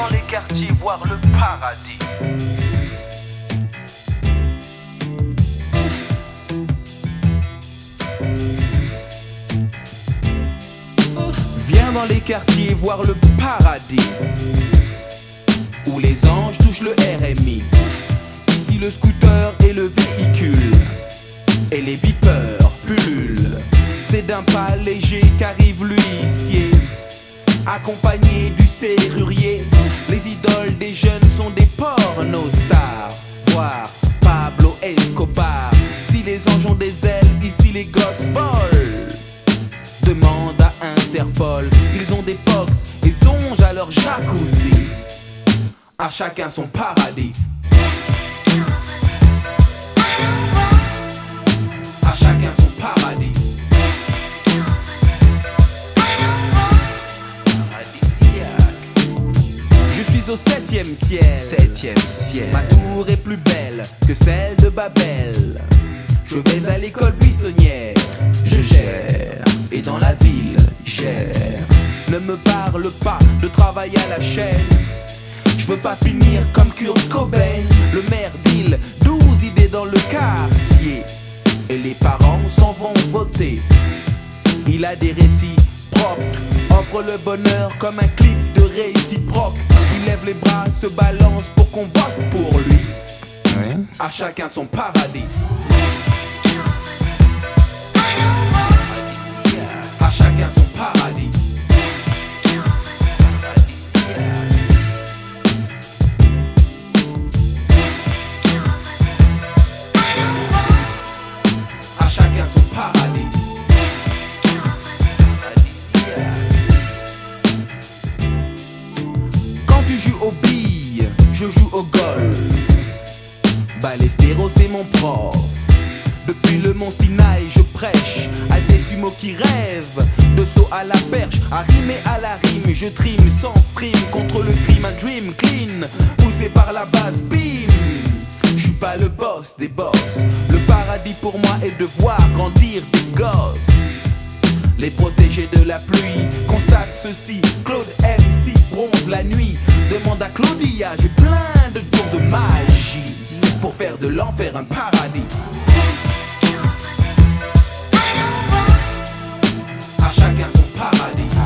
dans les quartiers voir le paradis. Viens dans les quartiers voir le paradis, où les anges touchent le RMI. Ici le scooter et le véhicule, et les beepers pullulent. C'est d'un pas léger qu'arrive l'huissier, accompagné du serrurier. Les idoles des jeunes sont des pornostars, voire Pablo Escobar. Si les anges ont des ailes, ici les gosses volent. Demande à Interpol, ils ont des pox et songent à leur jacuzzi. À chacun son paradis. À chacun son paradis. Je suis au 7e ciel. 7e ciel. Ma tour est plus belle que celle de Babel. Je vais à l'école buissonnière. Je gère. Et dans la ville, gère. Ne me parle pas de travail à la chaîne. Je veux pas finir comme Kurt Cobain. Le maire deal 12 idées dans le quartier, et les parents s'en vont voter. Il a des récits propres, offre le bonheur comme un clip de réciproque. Il lève les bras, se balance pour qu'on vote pour lui. À chacun son paradis. À chacun son paradis. À chacun son paradis. Quand tu joues aux billes, je joue au golf. Ballesteros c'est mon prof. Depuis le mont Sinaï je prêche à des sumos qui rêvent de saut à la perche, à rimer à la rime. Je trime sans frime contre le crime, un dream clean poussé par la base, bim. Je suis pas le boss des boss. Le paradis pour moi est de voir grandir des gosses, les protéger de la pluie. Constate ceci, Claude MC bronze la nuit. Demande à Claudia, j'ai plein de tours de magie pour faire de l'enfer un paradis. À chacun son paradis.